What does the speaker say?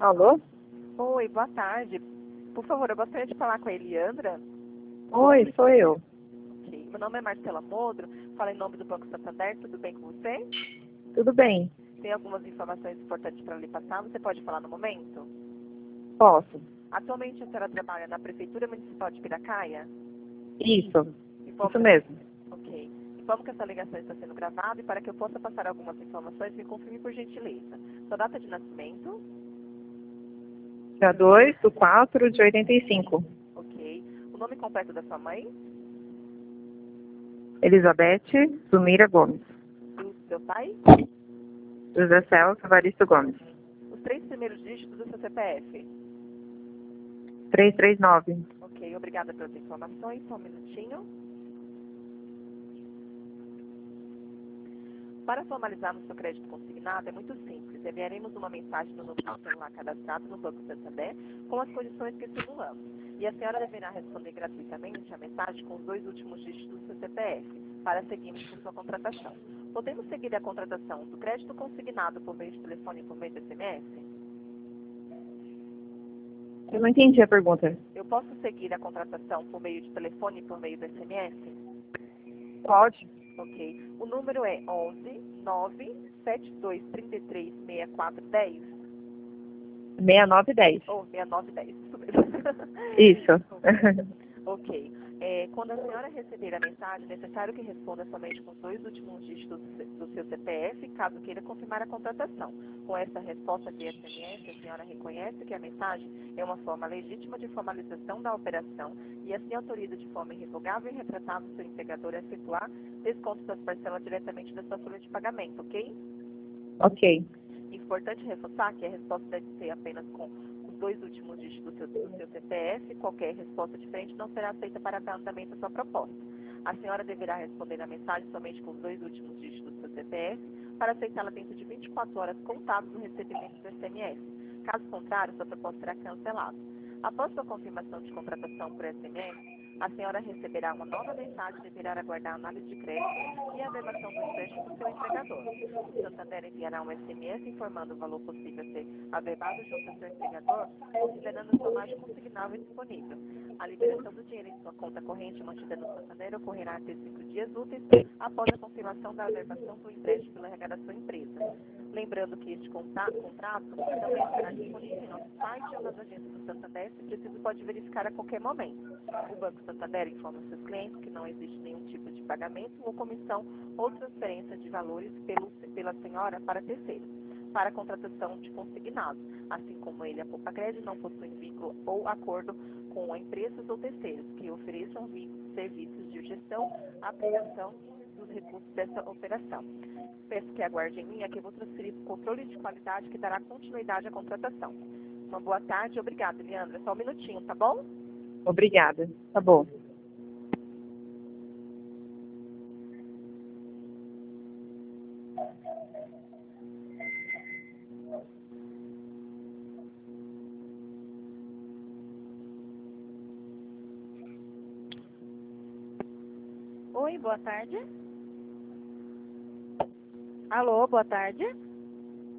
Alô? Oi, boa tarde. Por favor, eu gostaria de falar com a Eliandra. Oi, sou eu. Ok. Meu nome é Marcela Modro, falo em nome do Banco Santander. Tudo bem com você? Tudo bem? Tem algumas informações importantes para lhe passar. Você pode falar no momento? Posso? Atualmente a senhora trabalha na Prefeitura Municipal de Piracaia? Isso Informo mesmo. Ok. Informo que essa ligação está sendo gravada e para que eu possa passar algumas informações, me confirme por gentileza. Sua data de nascimento? Dia 2/4/85. Ok. O nome completo da sua mãe? Elizabeth Zumira Gomes. E o seu pai? José Celso Evaristo Gomes. Os 3 primeiros dígitos do seu CPF? 339. Ok, obrigada pelas informações. Só um minutinho. Para formalizarmos seu crédito consignado é muito simples. Enviaremos uma mensagem no número do celular cadastrado no Banco Santander com as condições que simulamos. E a senhora deverá responder gratuitamente a mensagem com os 2 últimos dígitos do seu CPF para seguirmos com sua contratação. Podemos seguir a contratação do crédito consignado por meio de telefone e por meio de SMS? Eu não entendi a pergunta. Eu posso seguir a contratação por meio de telefone e por meio do SMS? Pode. Ok. O número é 11 97233 6410 6910. ou 6910, isso mesmo. Isso. Ok. Quando a senhora receber a mensagem, é necessário que responda somente com os 2 últimos dígitos do seu CPF, caso queira confirmar a contratação. Com essa resposta via SMS, a senhora reconhece que a mensagem é uma forma legítima de formalização da operação e assim autoriza de forma irrevogável e retratável o seu empregador a efetuar desconto das parcelas diretamente da sua folha de pagamento, ok? Ok. Importante reforçar que a resposta deve ser apenas com os 2 últimos dígitos do seu CPF. Qualquer resposta diferente não será aceita para dar andamento à sua proposta. A senhora deverá responder a mensagem somente com os 2 últimos dígitos do seu CPF para aceitá-la dentro de 24 horas contadas do recebimento do SMS. Caso contrário, sua proposta será cancelada. Após sua confirmação de contratação por SMS, a senhora receberá uma nova mensagem e deverá aguardar a análise de crédito e a averbação do empréstimo do seu empregador. O Santander enviará um SMS informando o valor possível a ser averbado junto ao seu empregador, considerando a sua margem consignável e disponível. A liberação do dinheiro em sua conta corrente mantida no Santander ocorrerá até 5 dias úteis após a confirmação da averbação do empréstimo pela RH da sua empresa. Lembrando que este contrato também estará disponível em nosso site ou nas agências do Santander, se preciso pode verificar a qualquer momento. O Banco Santander informa seus clientes que não existe nenhum tipo de pagamento ou comissão ou transferência de valores pela senhora para terceiros, para a contratação de consignado, assim como ele, a Poupa-Crédito, não possui vínculo ou acordo com empresas ou terceiros que ofereçam serviços de gestão, aplicação dos recursos dessa operação. Peço que aguarde em linha que eu vou transferir o controle de qualidade que dará continuidade à contratação. Uma boa tarde, obrigada, Leandra. Só um minutinho, tá bom? Obrigada. Tá bom. Oi, boa tarde. Alô, boa tarde.